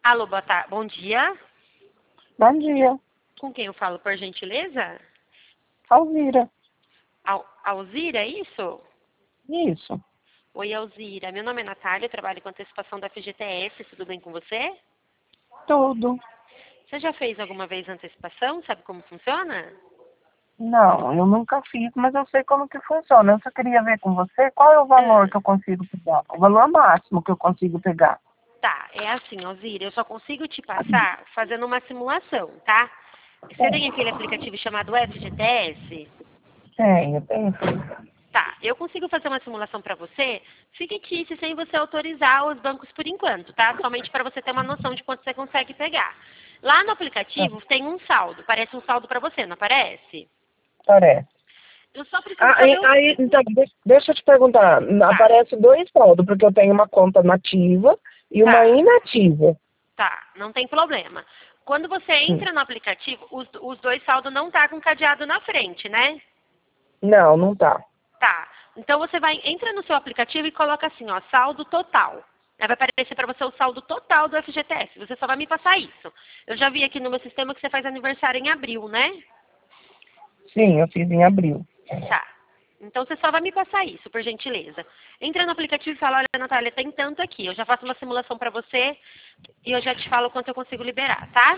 Alô, bom dia. Bom dia. Com quem eu falo, por gentileza? Alzira. Alzira, é isso? Isso. Oi, Alzira. Meu nome é Natália, eu trabalho com antecipação da FGTS. Tudo bem com você? Tudo. Você já fez alguma vez antecipação? Sabe como funciona? Não, eu nunca fiz, mas eu sei como que funciona. Eu só queria ver com você qual é o valor que eu consigo pegar. O valor máximo que eu consigo pegar. Tá, é assim, Alzira, eu só consigo te passar fazendo uma simulação, tá? Você tem aquele aplicativo chamado FGTS? Tenho. Tá, eu consigo fazer uma simulação para você fictícia, sem você autorizar os bancos por enquanto, tá? Somente para você ter uma noção de quanto você consegue pegar. Lá no aplicativo tem um saldo, parece um saldo para você, não aparece? Parece. Eu só preciso saber o... Então, deixa eu te perguntar. Tá, Aparece dois saldos, porque eu tenho uma conta nativa e uma tá, inativa. tá, não tem problema. Quando você Hum. entra no aplicativo, os dois saldos não tá com cadeado na frente, né? Não, não tá. Tá. Então você entra no seu aplicativo e coloca assim, ó, saldo total. Aí vai aparecer para você o saldo total do FGTS. Você só vai me passar isso. Eu já vi aqui no meu sistema que você faz aniversário em abril, né? Sim, eu fiz em abril. Tá. Então você só vai me passar isso, por gentileza. Entra no aplicativo e fala, olha, Natália, tem tanto aqui. Eu já faço uma simulação para você e eu já te falo quanto eu consigo liberar, tá?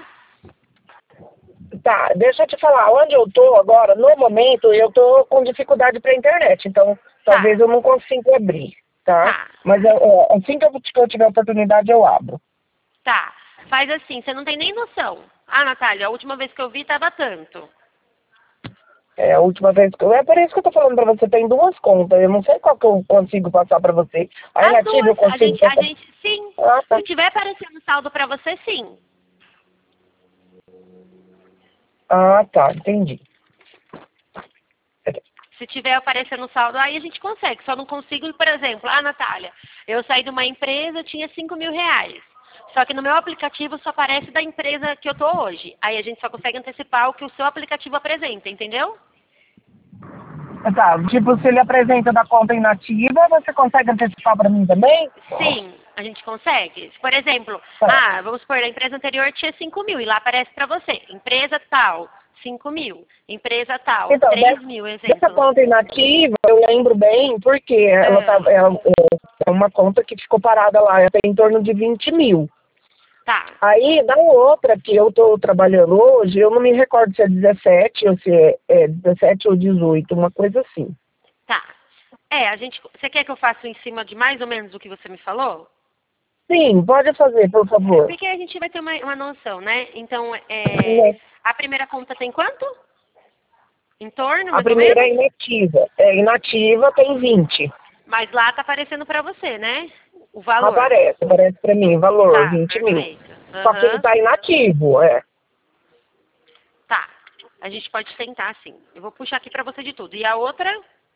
Tá, deixa eu te falar, onde eu tô agora, no momento, eu tô com dificuldade para internet, então talvez Tá. eu não consiga abrir, tá? Tá. Mas assim que eu tiver oportunidade, eu abro. Tá. Faz assim, você não tem nem noção. Ah, Natália, a última vez que eu vi tava tanto. É a última vez que eu... É por isso que eu tô falando para você, tem duas contas, eu não sei qual que eu consigo passar para você. A As inativa eu duas, consigo a passar... gente, sim. Ah, tá. Se tiver aparecendo saldo pra você, sim. Ah, tá, entendi. Se tiver aparecendo saldo, aí a gente consegue. Só não consigo, por exemplo, Natália, eu saí de uma empresa, tinha 5 mil reais. Só que no meu aplicativo só aparece da empresa que eu tô hoje. Aí a gente só consegue antecipar o que o seu aplicativo apresenta, entendeu? Tá, tipo, se ele apresenta da conta inativa, você consegue antecipar para mim também? Sim, a gente consegue. Por exemplo, Tá. vamos supor, a empresa anterior tinha 5 mil e lá aparece para você, empresa tal, 5 mil, empresa tal, Então, 3 mil, dessa exemplo. conta inativa, eu lembro bem, porque Ah, é uma conta que ficou parada lá, tem em torno de 20 mil. tá, Aí, da outra que eu estou trabalhando hoje, eu não me recordo se é 17 ou se é 17 ou 18, uma coisa assim. tá. Você quer que eu faça em cima de mais ou menos o que você me falou? Sim, pode fazer, por favor. Porque a gente vai ter uma noção, né? Então, Né? a primeira conta tem quanto? Em torno, A mais ou primeira é menos? inativa. É inativa, tem 20. Mas lá tá aparecendo para você, né? O valor. Aparece para mim, valor, Tá, 20 mil. perfeito. Só que ele Aham. está inativo, é. Tá. A gente pode tentar, sim. Eu vou puxar aqui pra você de tudo. E a outra?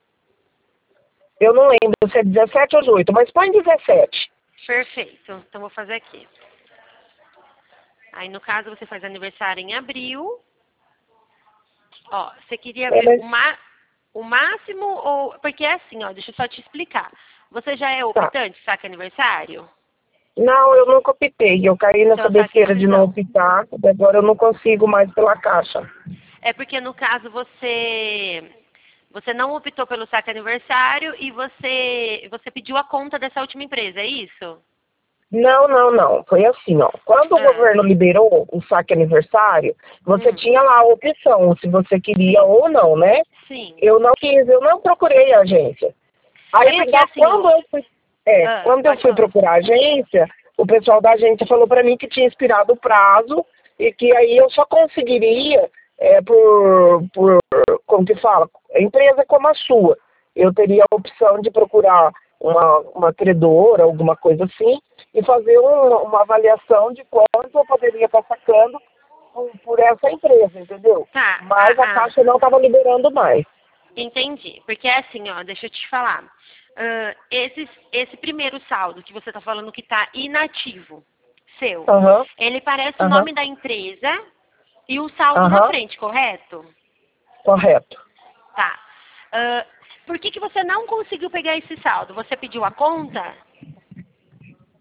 Eu não lembro se é 17 ou 18, mas põe 17. Perfeito. Então, vou fazer aqui. Aí, no caso, você faz aniversário em abril. Ó, você queria É, ver mas o máximo ou... Porque é assim, ó, deixa eu só te explicar. Você já é tá. optante, saque aniversário? Não, eu nunca optei. Eu caí Seu nessa saque besteira de não incisão. optar. Agora eu não consigo mais pela caixa. É porque, no caso, você não optou pelo saque aniversário e você pediu a conta dessa última empresa, é isso? Não. Foi assim, ó. Quando o Ah, governo liberou o saque aniversário, você hum, tinha lá a opção se você queria sim, ou não, né? sim. Eu não quis, eu não procurei a agência. É Aí, porque, assim, quando eu pode fui falar. procurar a agência, o pessoal da agência falou para mim que tinha expirado o prazo e que aí eu só conseguiria como que fala, empresa como a sua. Eu teria a opção de procurar uma credora, alguma coisa assim, e fazer uma avaliação de quanto eu poderia estar sacando por essa empresa, entendeu? Tá, Mas a Caixa não estava liberando mais. entendi. Porque é assim, ó, deixa eu te falar. Esse primeiro saldo que você está falando que está inativo, seu, Aham, ele parece o aham, nome da empresa e o saldo na aham, frente, correto? correto. Tá. Ah, por que você não conseguiu pegar esse saldo? Você pediu a conta?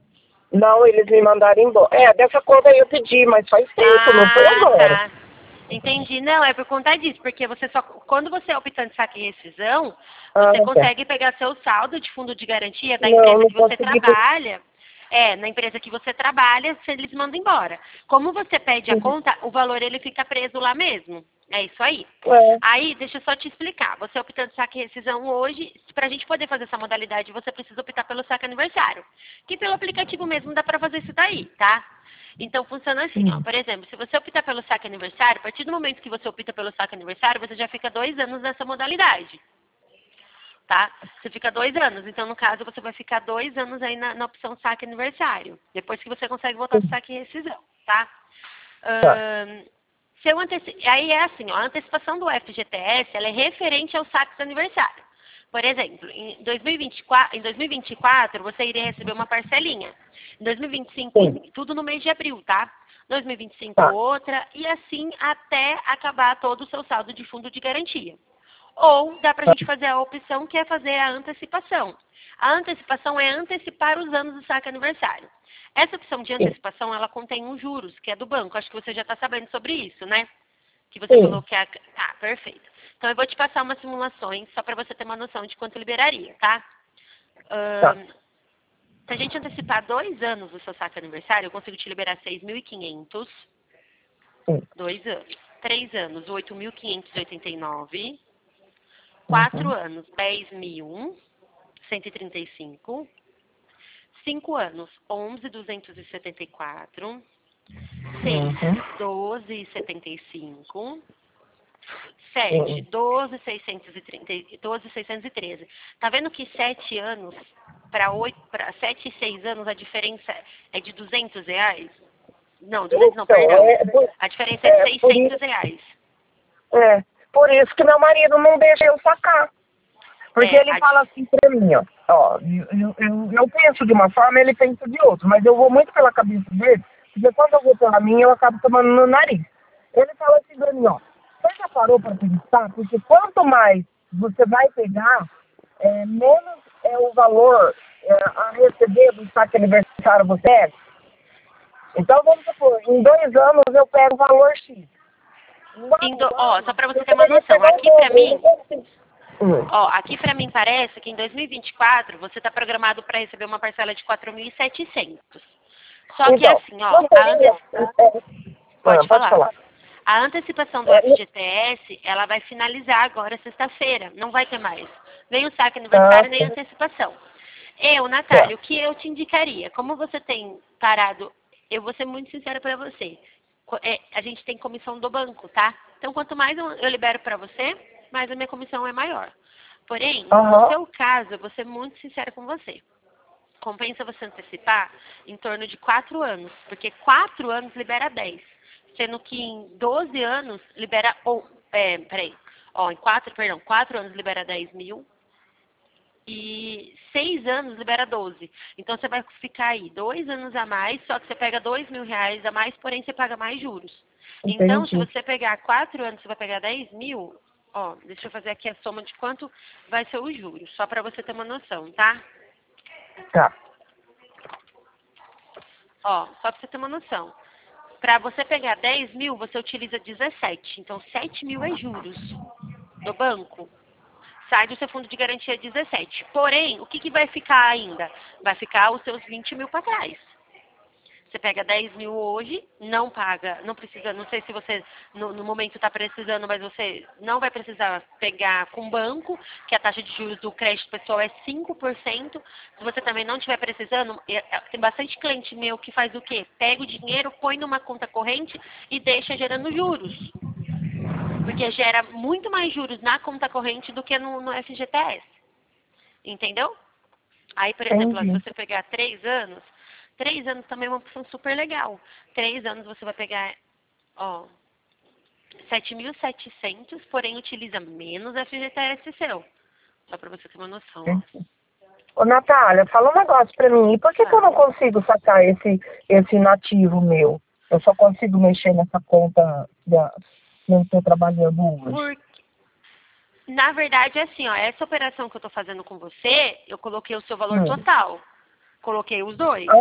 Não, eles me mandaram embora. Dessa conta aí eu pedi, mas faz tempo, não foi agora. Tá. Entendi. Não, é por conta disso, porque você só, quando você opta em saque e rescisão, você Tá. consegue pegar seu saldo de fundo de garantia da Não, empresa não que você consegui. trabalha. Na empresa que você trabalha, se eles mandam embora. Como você pede a conta, o valor ele fica preso lá mesmo. É isso aí. É. Aí, deixa eu só te explicar. Você optando saque e rescisão hoje, para a gente poder fazer essa modalidade, você precisa optar pelo saque aniversário. Que pelo aplicativo mesmo dá para fazer isso daí, tá? Então, funciona assim, ó. Por exemplo, se você optar pelo saque aniversário, a partir do momento que você opta pelo saque aniversário, você já fica 2 anos nessa modalidade. Tá? Você fica 2 anos. Então, no caso, você vai ficar 2 anos aí na opção saque aniversário. Depois que você consegue voltar pro saque e rescisão, tá? Tá. Aí é assim, ó, a antecipação do FGTS, ela é referente aos saques aniversário. Por exemplo, em 2024, você iria receber uma parcelinha. Em 2025, Sim. tudo no mês de abril, tá? 2025 Tá. outra, e assim até acabar todo o seu saldo de fundo de garantia. Ou dá para a gente fazer a opção que é fazer a antecipação. A antecipação é antecipar os anos do saque aniversário. Essa opção de Sim. antecipação, ela contém um juros, que é do banco. Acho que você já está sabendo sobre isso, né? Que você Sim. falou que é... Tá, perfeito. Então, eu vou te passar umas simulações, só para você ter uma noção de quanto liberaria, tá? Tá. Se a gente antecipar 2 anos do seu saque aniversário, eu consigo te liberar 6.500. Sim. 2 anos. 3 anos, 8.589. 4 Uhum. anos, 10.135. 5 anos, 11.274. 6, Uhum. 12.75. 7, Sim. 12.613. Tá vendo que 7 anos para 7 e 6 anos a diferença é de R$ 200? Não, 200 não, Então, perdão. A diferença é de por R$ 600. por isso que meu marido não deixa eu sacar. Porque É, ele fala assim pra mim, ó, eu penso de uma forma, ele pensa de outra, mas eu vou muito pela cabeça dele, porque quando eu vou pela minha, eu acabo tomando no nariz. Ele fala assim pra mim, ó, você já parou pra pensar? Porque quanto mais você vai pegar, menos é o valor a receber do saque aniversário você pega. Então, vamos supor, em 2 anos eu pego o valor X. Em 4 ó, só anos, para você eu ter uma poderia noção, pegar o aqui pra dobro, eu mim, não consigo. aqui pra mim parece que em 2024 você tá programado para receber uma parcela de 4.700. Só que Então, assim, ó, não seria... pode pode falar. falar. A antecipação do É, FGTS, ela vai finalizar agora sexta-feira. Não vai ter mais. Nem o saque aniversário, nem a antecipação. tá. Natália, o que eu te indicaria? Como você tem parado, eu vou ser muito sincera para você. A gente tem comissão do banco, tá? Então, quanto mais eu libero para você, mais a minha comissão é maior. Porém, no Aham. seu caso, eu vou ser muito sincera com você. Compensa você antecipar em torno de 4 anos, porque 4 anos libera 10, sendo que em 12 anos libera, em 4 anos libera 10 mil e 6 anos libera 12. Então você vai ficar aí 2 anos a mais, só que você pega R$ 2.000 a mais, porém você paga mais juros. Então, se Entendi. você pegar 4 anos, você vai pegar 10 mil, deixa eu fazer aqui a soma de quanto vai ser os juros, só para você ter uma noção, tá? Tá. Só para você ter uma noção. Para você pegar 10 mil, você utiliza 17. Então, 7 mil é juros do banco. Sai do seu fundo de garantia 17. Porém, o que vai ficar ainda? Vai ficar os seus 20 mil para trás. Você pega 10 mil hoje, não paga, não precisa, não sei se você no momento está precisando, mas você não vai precisar pegar com banco, que a taxa de juros do crédito pessoal é 5%. Se você também não estiver precisando, tem bastante cliente meu que faz o quê? Pega o dinheiro, põe numa conta corrente e deixa gerando juros. Porque gera muito mais juros na conta corrente do que no FGTS. Entendeu? Aí, por exemplo, se Entendi. você pegar 3 anos também é uma opção super legal. 3 anos você vai pegar, 7.700, porém utiliza menos FGTS seu. Só para você ter uma noção, ó. Ô, Natália, fala um negócio pra mim. E por que eu não consigo sacar esse nativo meu? Eu só consigo mexer nessa conta que eu estou trabalhando hoje. Porque, na verdade, é assim, ó, essa operação que eu estou fazendo com você, eu coloquei o seu valor total. Coloquei os dois.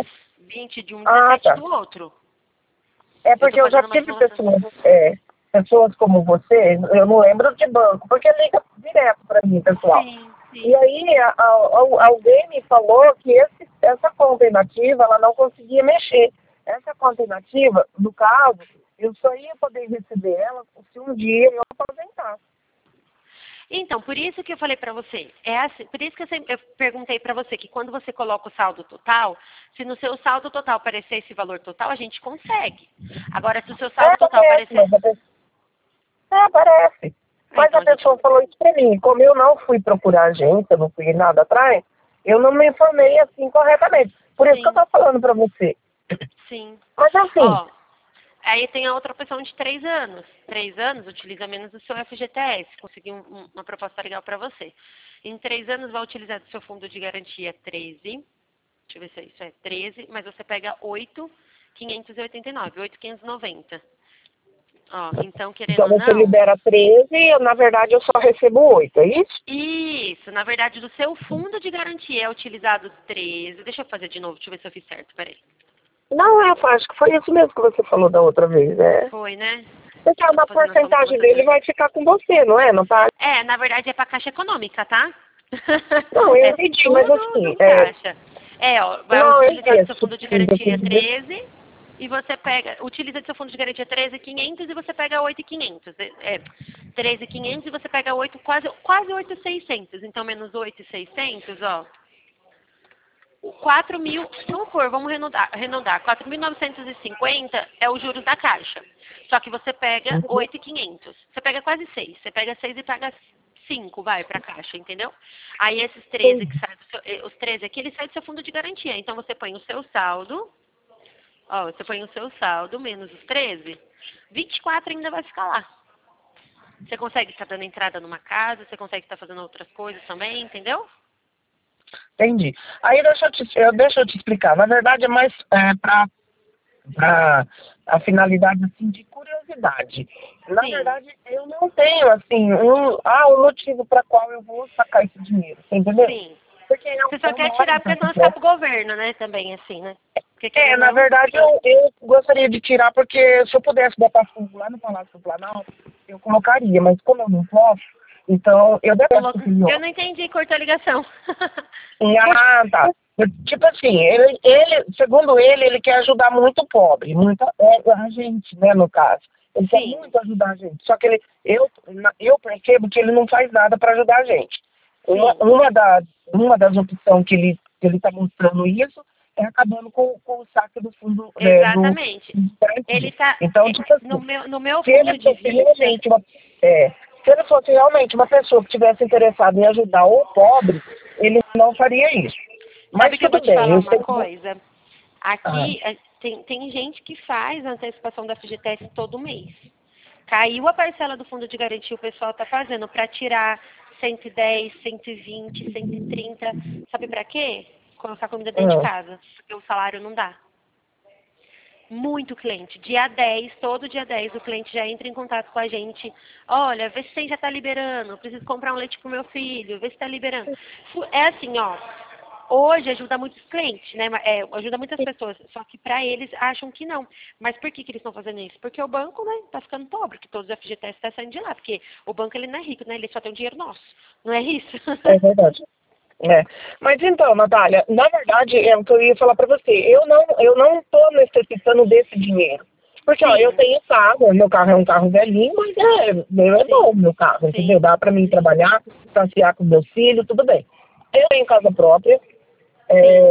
20 de um, Ah, 17 tá. do outro. É Eu tô porque eu já fazendo uma tive simulação. pessoas como você, eu não lembro de banco, porque liga direto para mim, pessoal. Sim, E sim. aí alguém me falou que essa conta inativa, ela não conseguia mexer. Essa conta inativa, no caso, eu só ia poder receber ela se um dia eu aposentar. Então, por isso que eu falei para você, por isso que eu perguntei para você que quando você coloca o saldo total, se no seu saldo total aparecer esse valor total, a gente consegue. Agora, se o seu saldo total Aparece, aparecer... aparece. Mas Então, a a gente pessoa falou isso para mim. Como eu não fui procurar agência, não fui nada atrás, eu não me informei assim corretamente. Por isso que eu sim, estou falando para você. sim. Mas assim, Ó, aí tem a outra opção de 3 anos. 3 anos utiliza menos o seu FGTS. Consegui uma proposta legal para você. Em 3 anos vai utilizar do seu fundo de garantia 13. Deixa eu ver se isso é 13, mas você pega 8.589, 8.590. Ó, então querendo então ou você não, libera 13, na verdade eu só recebo 8, é isso? isso, na verdade do seu fundo de garantia é utilizado 13. Deixa eu fazer de novo, deixa eu ver se eu fiz certo, peraí. Não, eu acho que foi isso mesmo que você falou da outra vez, né? Foi, né? Porque Eu tô uma fazendo essa porcentagem simulação de dele novo. vai ficar com você, não é? Não tá? É, na verdade é para Caixa Econômica, tá? Não, eu É entendi, mas tudo assim, do Caixa. É, ó, vai não, eu utilizar do seu entendi. fundo de garantia 13 e você pega, utiliza do seu fundo de garantia 13.500 e você pega 8.500. 13.500 e você pega 8, quase 8.600. Então, menos 8.600, ó. 4.000, vamos arredondar. 4.950 é o juros da Caixa. Só que você pega Uhum. 8.500. Você pega quase 6. Você pega 6 e paga 5, vai, pra Caixa, entendeu? Aí esses 13 que saem os 13 aqui, eles saem do seu fundo de garantia. Então você põe o seu saldo, ó, você põe o seu saldo menos os 13, 24 ainda vai ficar lá. Você consegue estar dando entrada numa casa, você consegue estar fazendo outras coisas também, entendeu? Entendi. Aí deixa eu te explicar. Na verdade, é mais para a finalidade assim, de curiosidade. Na Sim, verdade, eu não tenho assim um motivo para qual eu vou sacar esse dinheiro, você entendeu? sim. Porque Você só eu quer moro tirar em porque Campo senão ficar Grande. pro governo, né? Também, assim, né? Porque querendo Na ou não. verdade, eu gostaria de tirar porque se eu pudesse botar fundo lá no Palácio do Planalto, eu colocaria, mas como eu não posso, então eu detesto aquele Eu homem. não entendi, cortou a ligação. Ah, tá. Tipo assim, segundo ele quer ajudar muito o pobre, a gente, né, no caso. Ele quer Sim, muito ajudar a gente. Só que eu percebo que ele não faz nada para ajudar a gente. Uma, sim. uma, das, uma das opções que ele está mostrando isso é acabando com o saque do fundo, né, Exatamente. do Ele garantia. tá. Então, tipo No assim, meu se ele ponto de fosse vista. realmente se ele fosse realmente uma pessoa que tivesse interessada em ajudar o pobre, ele não faria isso. Mas Sabe que eu vou tudo te bem, falar eu uma sei que... coisa? Ah, Aqui tem gente que faz a antecipação da FGTS todo mês. Caiu a parcela do fundo de garantia, o pessoal está fazendo para tirar 110, 120, 130. Sabe para quê? Colocar comida dentro de ah, casa, porque o salário não dá. Muito cliente. Dia 10, todo dia 10, o cliente já entra em contato com a gente. Olha, vê se você já está liberando. Eu preciso comprar um leite pro meu filho. Vê se está liberando. É assim, ó. Hoje ajuda muitos clientes, né? Ajuda muitas pessoas. Só que para eles acham que não. Mas por que eles estão fazendo isso? Porque o banco, né, tá ficando pobre, que todos os FGTS estão saindo de lá. Porque o banco, ele não é rico, né? Ele só tem o dinheiro nosso. Não é isso? é verdade. Mas então, Natália, na verdade, é o que eu ia falar para você. Eu não estou necessitando desse dinheiro. Porque, ó, eu Sim, tenho carro, meu carro é um carro velhinho, mas meu é bom, sim, meu carro, entendeu? sim, Dá para mim sim, trabalhar, passear com meus filhos, tudo bem. Eu tenho casa própria, sim,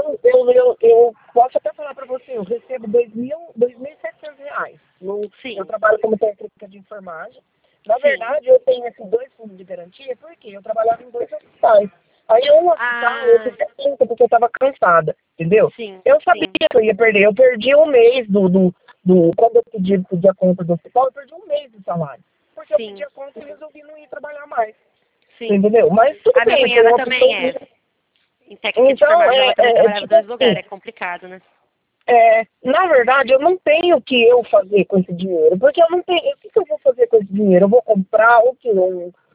eu posso até falar para você, eu recebo R$ 2.700. Eu sim, trabalho como técnica de enfermagem. Na sim. verdade, eu tenho esses 2 fundos de garantia porque eu trabalhava em 2 hospitais. Aí um hospital eu Ah, fiz 70 porque eu estava cansada, entendeu? sim, Eu sabia sim, que eu ia perder. Eu perdi um mês quando eu pedi a conta do hospital, eu perdi um mês de salário. Porque eu pedi sim, a conta e resolvi não ir trabalhar mais. sim. Entendeu? Mas tudo A minha bem, foi cunhada uma também opção é. minha. Em técnica de Então, enfermagem, ela também trabalhava em tipo dois assim, lugares. É complicado, né? na verdade, eu não tenho o que eu fazer com esse dinheiro, porque eu não tenho. O que eu vou fazer com esse dinheiro? Eu vou comprar o que?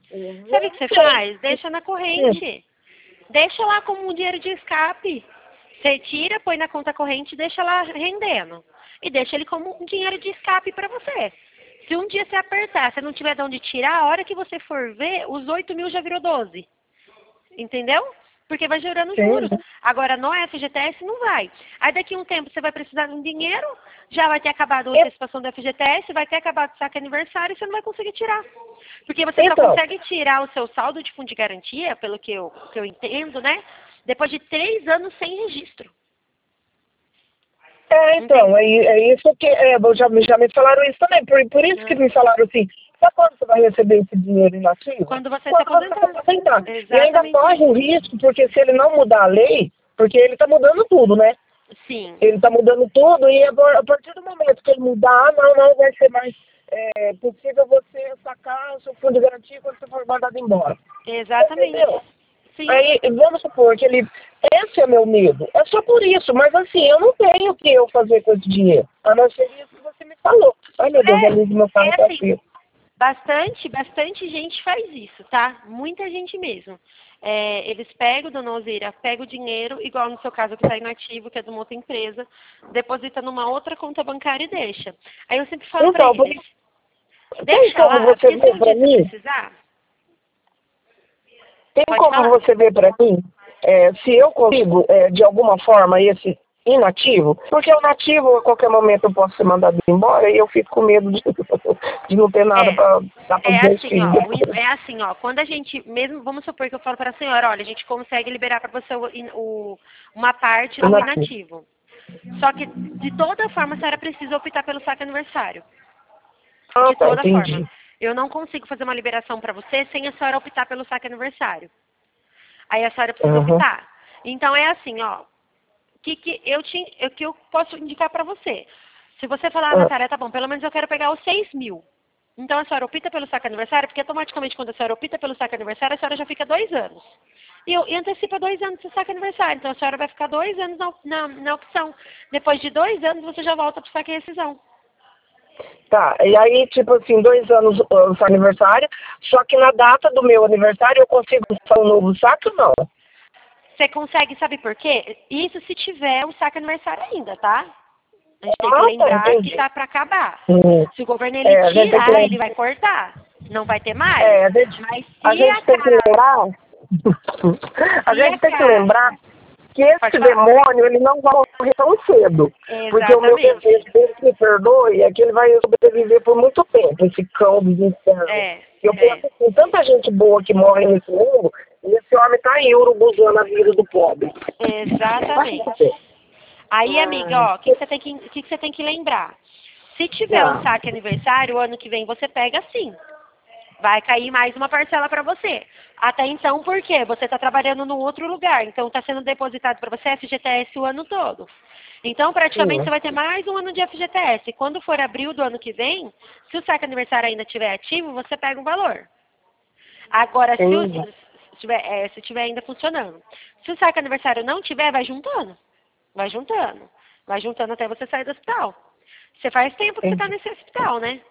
Sabe o Não que você sei. faz? Deixa na Hum, corrente. Deixa lá como um dinheiro de escape. Você tira, põe na conta corrente e deixa lá rendendo. E deixa ele como um dinheiro de escape para você. Se um dia você apertar, você não tiver de onde tirar, a hora que você for ver, os 8 mil já virou 12. Entendeu? Porque vai gerando juros. Sim. Agora, no FGTS não vai. Aí daqui a um tempo você vai precisar de um dinheiro, já vai ter acabado a antecipação do FGTS, vai ter acabado o saque aniversário e você não vai conseguir tirar. Porque você só Então, consegue tirar o seu saldo de fundo de garantia, pelo que eu entendo, né? Depois de 3 anos sem registro. então, é isso que já me falaram isso também. Por isso que me falaram assim, sabe quando você vai receber esse dinheiro inativo? Quando você se Quando você aposentar. se aposentar. E ainda Exatamente. corre o risco, porque se ele não mudar a lei, porque ele está mudando tudo, né? Sim. Ele está mudando tudo e a partir do momento que ele mudar, não vai ser mais possível você sacar o seu fundo de garantia quando você for mandado embora. Exatamente. Entendeu? Sim. Aí, vamos supor que ele... Esse é meu medo. É só por isso. Mas assim, eu não tenho o que eu fazer com esse dinheiro. A não ser isso que você me falou. Ai, meu Deus, a luz do meu carro tá assim, cheia. bastante gente faz isso, tá? Muita gente mesmo. Eles pegam, dona Alzira, pegam o dinheiro, igual no seu caso que está inativo, que é de uma outra empresa, deposita numa outra conta bancária e deixa. Aí eu sempre falo Então, para eles, tem deixa como lá, você porque se ver um para dia você mim? precisar, Tem pode como falar. você ver para mim se eu consigo, de alguma forma, esse inativo? Porque o nativo, a qualquer momento, eu posso ser mandado embora e eu fico com medo de não ter nada para dar para os meus filhos. É assim, ó, quando a gente, mesmo, vamos supor que eu falo para a senhora, olha, a gente consegue liberar para você uma parte do inativo. Só que, de toda forma, a senhora precisa optar pelo saque aniversário. Ah, De tá, toda forma. entendi. Eu não consigo fazer uma liberação para você sem a senhora optar pelo saque aniversário. Aí a senhora precisa Uhum. optar. Então, é assim, ó, o que eu posso indicar para você. Se você falar, Natália, tá bom, pelo menos eu quero pegar os 6 mil. Então a senhora opta pelo saque aniversário, porque automaticamente quando a senhora opta pelo saque aniversário, a senhora já fica 2 anos. E antecipa 2 anos do saque aniversário. Então a senhora vai ficar 2 anos na opção. Depois de 2 anos, você já volta pro saque e rescisão. Tá, e aí, tipo assim, 2 anos o aniversário, só que na data do meu aniversário eu consigo fazer um novo saque ou não? Você consegue, sabe por quê? Isso se tiver o saque aniversário ainda, tá? A gente tem que Ah, tá, lembrar que entendi. tá para acabar. Uhum. Se o governo ele A gente tem que tirar, ele lembrar. vai cortar. Não vai ter mais. Mas A se gente tem que acaso, lembrar. A se gente tem que lembrar acaso, que pode esse falar. demônio, ele não vai morrer tão cedo. Porque o meu desejo, Exatamente. Deus me perdoe, é que ele vai sobreviver por muito tempo, esse cão dos infernos. Eu penso que tem tanta gente boa que morre nesse mundo, e esse homem tá aí urubuzando a vida do pobre. Exatamente. Aí, amiga, ó, o que você tem que lembrar? Se tiver um saque aniversário, o ano que vem você pega sim. Vai cair mais uma parcela para você. Até então, por quê? Você está trabalhando num outro lugar. Então, está sendo depositado para você FGTS o ano todo. Então, praticamente, você vai ter mais um ano de FGTS. Quando for abril do ano que vem, se o saque aniversário ainda estiver ativo, você pega um valor. Agora, se tiver ainda funcionando. Se o saque aniversário não tiver, vai juntando. Vai juntando. Vai juntando até você sair do hospital. Você faz tempo que você está nesse hospital, né?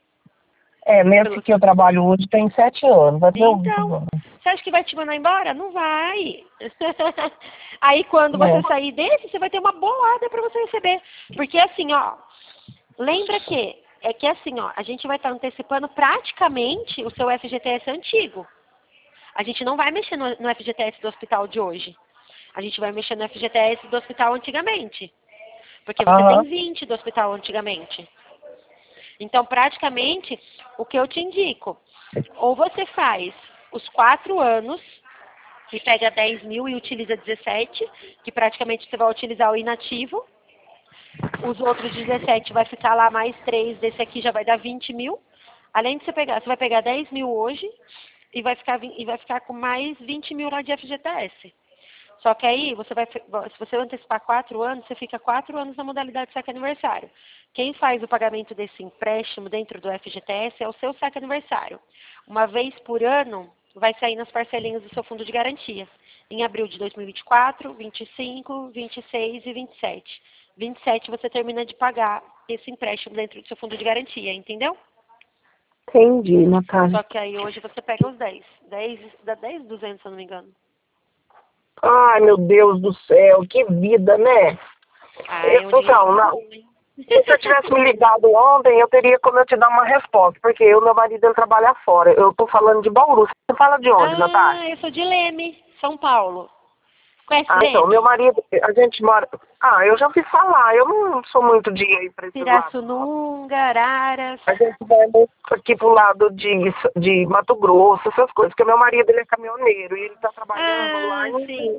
Nesse que eu trabalho hoje tem 7 anos, vai ter 8 Então, anos. você acha que vai te mandar embora? Não vai. Aí quando você sair desse, você vai ter uma bolada para você receber. Porque assim, ó, lembra que assim, ó, a gente vai estar antecipando praticamente o seu FGTS antigo. A gente não vai mexer no FGTS do hospital de hoje. A gente vai mexer no FGTS do hospital antigamente. Porque você tem 20 do hospital antigamente. Então, praticamente, o que eu te indico, ou você faz os 4 anos, e pega 10 mil e utiliza 17, que praticamente você vai utilizar o inativo. Os outros 17 vai ficar lá mais 3, desse aqui já vai dar 20 mil. Além de você vai pegar 10 mil hoje e vai ficar com mais 20 mil lá de FGTS. Só que aí, se você antecipar 4 anos, você fica 4 anos na modalidade saque aniversário. Quem faz o pagamento desse empréstimo dentro do FGTS é o seu saque aniversário. Uma vez por ano, vai sair nas parcelinhas do seu fundo de garantia. Em abril de 2024, 25, 26 e 27. 27 você termina de pagar esse empréstimo dentro do seu fundo de garantia, entendeu? Entendi, Natália. Só que aí hoje você pega os 10. 10 dá 10, 200, se eu não me engano. Ai, meu Deus do céu, que vida, né? Ai, é um dinheiro Então, não. bom, hein? Se você tivesse me ligado ontem, eu teria como eu te dar uma resposta, porque meu marido, ele trabalha fora. Eu tô falando de Bauru. Você fala de onde, Natália? Ah, eu sou de Leme, São Paulo. Conhece Ah, então, meu Leme? marido, a gente mora... Ah, eu já ouvi falar, eu não sou muito de ir pra esses lados. Pirassununga, Araras. A gente vai muito aqui pro lado de Mato Grosso, essas coisas, porque meu marido, ele é caminhoneiro, e ele tá trabalhando Ah, sim.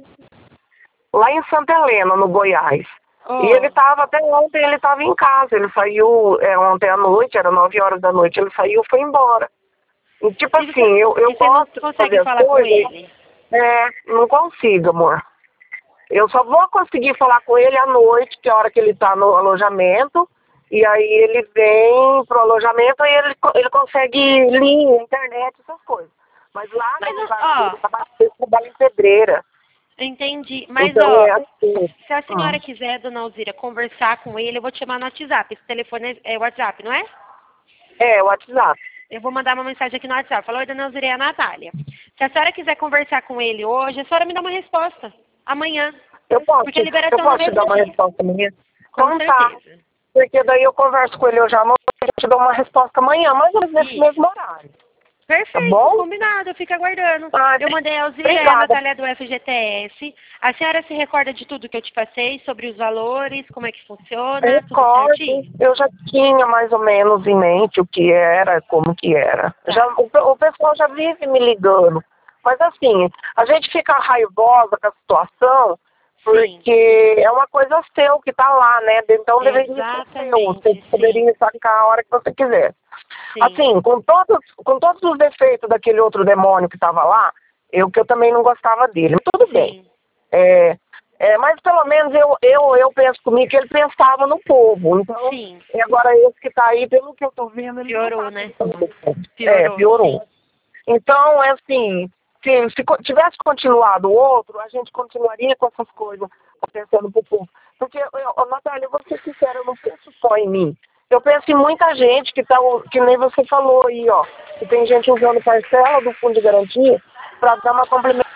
lá em Santa Helena, no Goiás. E ele Oh, tava, até ontem ele tava em casa, ele saiu ontem à noite, era 9 horas da noite, ele saiu e foi embora. E tipo e assim, eu você não gosto de fazer consegue as falar com coisas, ele? não consigo, amor. Eu só vou conseguir falar com ele à noite, que é a hora que ele tá no alojamento, e aí ele vem pro alojamento e ele consegue linha, internet, essas coisas. Mas lá no Mas, lugar onde ó, ele trabalha em pedreira. entendi. Mas, Então ó, é assim. se a senhora quiser, dona Alzira, conversar com ele, eu vou te chamar no WhatsApp. Esse telefone é WhatsApp, não é? É, o WhatsApp. Eu vou mandar uma mensagem aqui no WhatsApp. Falou, oi, dona Alzira, é a Natália. Se a senhora quiser conversar com ele hoje, a senhora me dá uma resposta. Amanhã. Eu posso, Porque a eu liberação é no posso te dar mesmo uma dia. resposta amanhã? Com Então tá. certeza. Porque daí eu converso com ele hoje à noite e eu te dou uma resposta amanhã, mais ou menos nesse Isso. mesmo horário. Tá Perfeito, bom? combinado, eu fico aguardando. Ah, Eu mandei a Alzira, é a obrigada. Natália do FGTS. A senhora se recorda de tudo que eu te passei, sobre os valores, como é que funciona, tudo Recordo, certinho? eu já tinha mais ou menos em mente o que era, como que era. Já, Tá. o pessoal já vive me ligando. Mas assim, a gente fica raivosa com a situação, Sim, porque é uma coisa seu que tá lá, né? Então deveria ser seu. Você exatamente, sim, poderia sacar a hora que você quisesse. sim, Assim, com todos os defeitos daquele outro demônio que estava lá, que eu também não gostava dele. Mas tudo bem. sim, É, mas pelo menos eu penso comigo que ele pensava no povo. Então, sim. e agora esse que está aí, pelo que eu estou vendo, ele não Piorou, está né? pensando no povo. Piorou, sim. Piorou. Então, é assim, se tivesse continuado o outro, a gente continuaria com essas coisas, pensando pro povo. Porque, Natália, eu vou ser sincera, eu não penso só em mim. Eu penso em muita gente que nem você falou aí, ó. Que tem gente usando parcela do fundo de garantia para dar uma complemento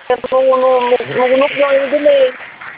no ganho do mês.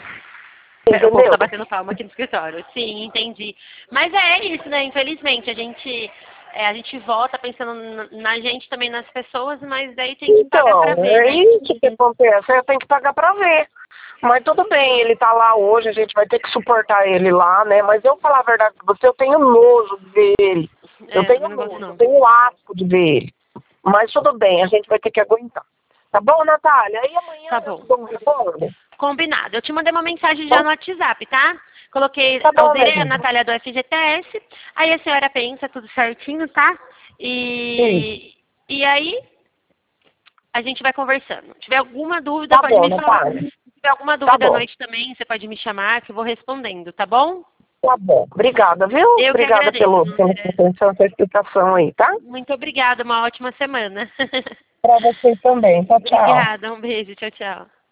O povo Entendeu? tá batendo palma aqui no escritório. Sim, entendi. Mas é isso, né? Infelizmente, a gente volta pensando na gente também, nas pessoas, mas daí tem que pagar pra Então, ver, é né? isso que acontece. Eu tenho que pagar para ver. Mas tudo bem, ele tá lá hoje, a gente vai ter que suportar ele lá, né? Mas eu falar a verdade pra você, eu tenho nojo de ver ele. Eu É, tenho também não gosto nojo, eu não. tenho asco de ver ele. Mas tudo bem, a gente vai ter que aguentar. Tá bom, Natália? Aí amanhã Tá eu bom. te dou um retorno. Combinado. Eu te mandei uma mensagem já no WhatsApp, tá? Coloquei Tá bom, Alzira, a né? Natália do FGTS. Aí a senhora pensa tudo certinho, tá? Sim. E aí a gente vai conversando. Se tiver alguma dúvida, Tá pode bom, me falar. Natália. Se tiver alguma Tá dúvida à bom. noite também, você pode me chamar que eu vou respondendo, tá bom? Tá bom. Obrigada, viu? Eu que Obrigada agradeço, pela sua Alzira. atenção, sua explicação aí, tá? Muito obrigada, uma ótima semana. Pra vocês também. Tchau, tchau. Obrigada, um beijo, tchau, tchau.